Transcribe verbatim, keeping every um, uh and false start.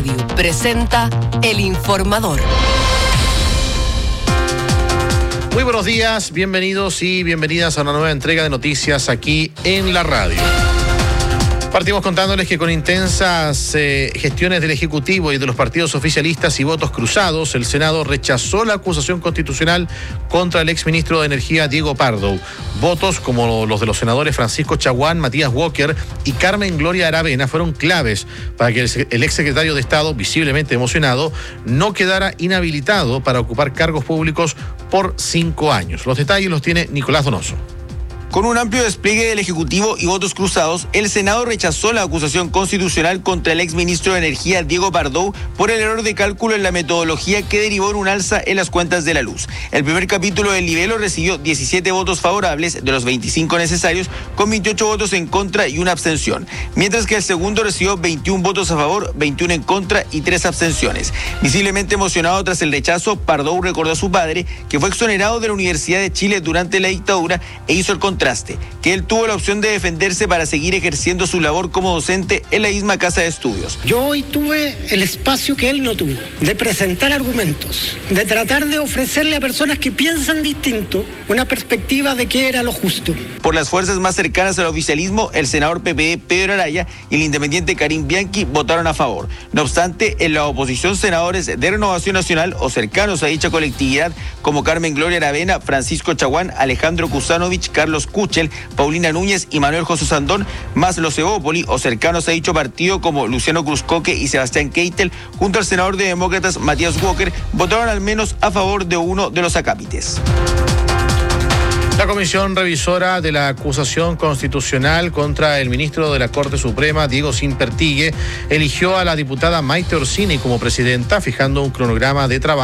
Radio presenta El Informador. Muy buenos días, bienvenidos y bienvenidas a una nueva entrega de noticias aquí en la radio. Partimos contándoles que con intensas eh, gestiones del Ejecutivo y de los partidos oficialistas y votos cruzados, el Senado rechazó la acusación constitucional contra el exministro de Energía Diego Pardo. Votos como los de los senadores Francisco Chaguán, Matías Walker y Carmen Gloria Aravena fueron claves para que el, el exsecretario de Estado, visiblemente emocionado, no quedara inhabilitado para ocupar cargos públicos por cinco años. Los detalles los tiene Nicolás Donoso. Con un amplio despliegue del Ejecutivo y votos cruzados, el Senado rechazó la acusación constitucional contra el exministro de Energía Diego Pardo por el error de cálculo en la metodología que derivó en un alza en las cuentas de la luz. El primer capítulo del libelo recibió diecisiete votos favorables de los veinticinco necesarios, con veintiocho votos en contra y una abstención, mientras que el segundo recibió veintiún votos a favor, veintiuno en contra y tres abstenciones. Visiblemente emocionado tras el rechazo, Pardo recordó a su padre que fue exonerado de la Universidad de Chile durante la dictadura e hizo el contraste, que él tuvo la opción de defenderse para seguir ejerciendo su labor como docente en la misma casa de estudios. Yo hoy tuve el espacio que él no tuvo, de presentar argumentos, de tratar de ofrecerle a personas que piensan distinto una perspectiva de qué era lo justo. Por las fuerzas más cercanas al oficialismo, el senador P P D Pedro Araya y el independiente Karim Bianchi votaron a favor. No obstante, en la oposición, senadores de Renovación Nacional o cercanos a dicha colectividad, como Carmen Gloria Aravena, Francisco Chaguán, Alejandro Kusanovich, Carlos Kuchel, Paulina Núñez y Manuel José Sandón, más los Evópoli o cercanos a dicho partido como Luciano Cruzcoque y Sebastián Keitel, junto al senador de Demócratas Matías Walker, votaron al menos a favor de uno de los acápites. La comisión revisora de la acusación constitucional contra el ministro de la Corte Suprema, Diego Simpertigue, eligió a la diputada Maite Orsini como presidenta, fijando un cronograma de trabajo